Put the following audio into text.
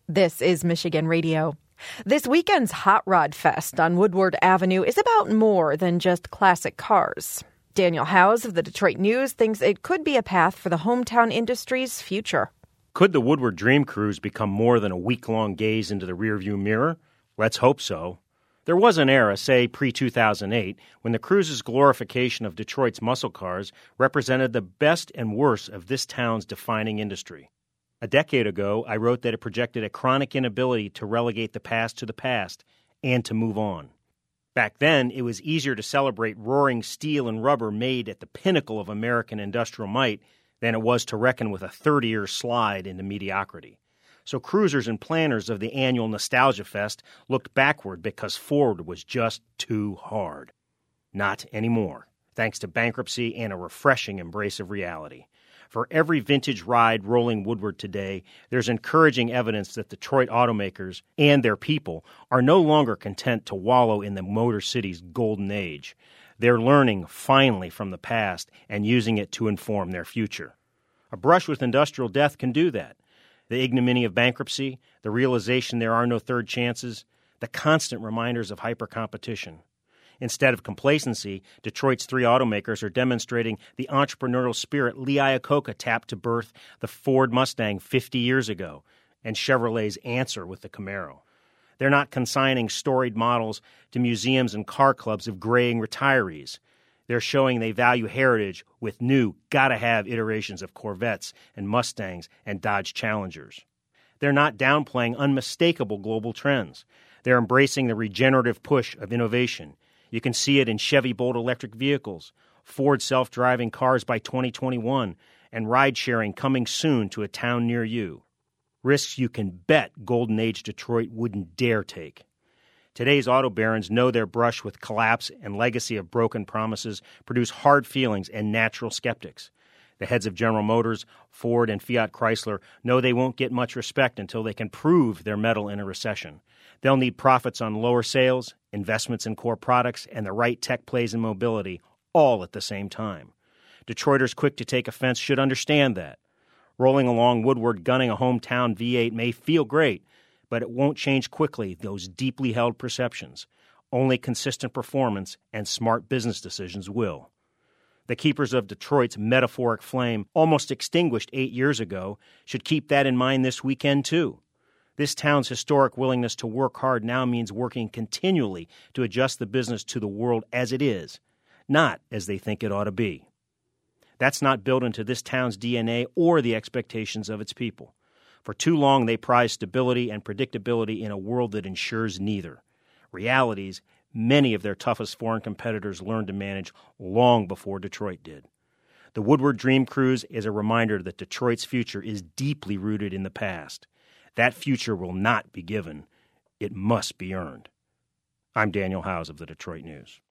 This is Michigan Radio. This weekend's Hot Rod Fest on Woodward Avenue is about more than just classic cars. Daniel Howes of the Detroit News thinks it could be a path for the hometown industry's future. Could the Woodward Dream Cruise become more than a week-long gaze into the rearview mirror? Let's hope so. There was an era, say pre-2008, when the cruise's glorification of Detroit's muscle cars represented the best and worst of this town's defining industry. A decade ago, I wrote that it projected a chronic inability to relegate the past to the past and to move on. Back then, it was easier to celebrate roaring steel and rubber made at the pinnacle of American industrial might than it was to reckon with a 30-year slide into mediocrity. So cruisers and planners of the annual Nostalgia Fest looked backward because forward was just too hard. Not anymore, thanks to bankruptcy and a refreshing embrace of reality. For every vintage ride rolling Woodward today, there's encouraging evidence that Detroit automakers and their people are no longer content to wallow in the Motor City's golden age. They're learning, finally, from the past and using it to inform their future. A brush with industrial death can do that. The ignominy of bankruptcy, the realization there are no third chances, the constant reminders of hyper-competition. Instead of complacency, Detroit's three automakers are demonstrating the entrepreneurial spirit Lee Iacocca tapped to birth the Ford Mustang 50 years ago, and Chevrolet's answer with the Camaro. They're not consigning storied models to museums and car clubs of graying retirees. They're showing they value heritage with new, gotta-have iterations of Corvettes and Mustangs and Dodge Challengers. They're not downplaying unmistakable global trends. They're embracing the regenerative push of innovation. You can see it in Chevy Bolt electric vehicles, Ford self-driving cars by 2021, and ride-sharing coming soon to a town near you. Risks you can bet Golden Age Detroit wouldn't dare take. Today's auto barons know their brush with collapse and legacy of broken promises produce hard feelings and natural skeptics. The heads of General Motors, Ford, and Fiat Chrysler know they won't get much respect until they can prove their mettle in a recession. They'll need profits on lower sales, investments in core products, and the right tech plays in mobility, all at the same time. Detroiters quick to take offense should understand that. Rolling along Woodward gunning a hometown V8 may feel great, but it won't change quickly those deeply held perceptions. Only consistent performance and smart business decisions will. The keepers of Detroit's metaphoric flame, almost extinguished 8 years ago, should keep that in mind this weekend, too. This town's historic willingness to work hard now means working continually to adjust the business to the world as it is, not as they think it ought to be. That's not built into this town's DNA or the expectations of its people. For too long, they prize stability and predictability in a world that ensures neither. Realities many of their toughest foreign competitors learned to manage long before Detroit did. The Woodward Dream Cruise is a reminder that Detroit's future is deeply rooted in the past. That future will not be given. It must be earned. I'm Daniel Howes of the Detroit News.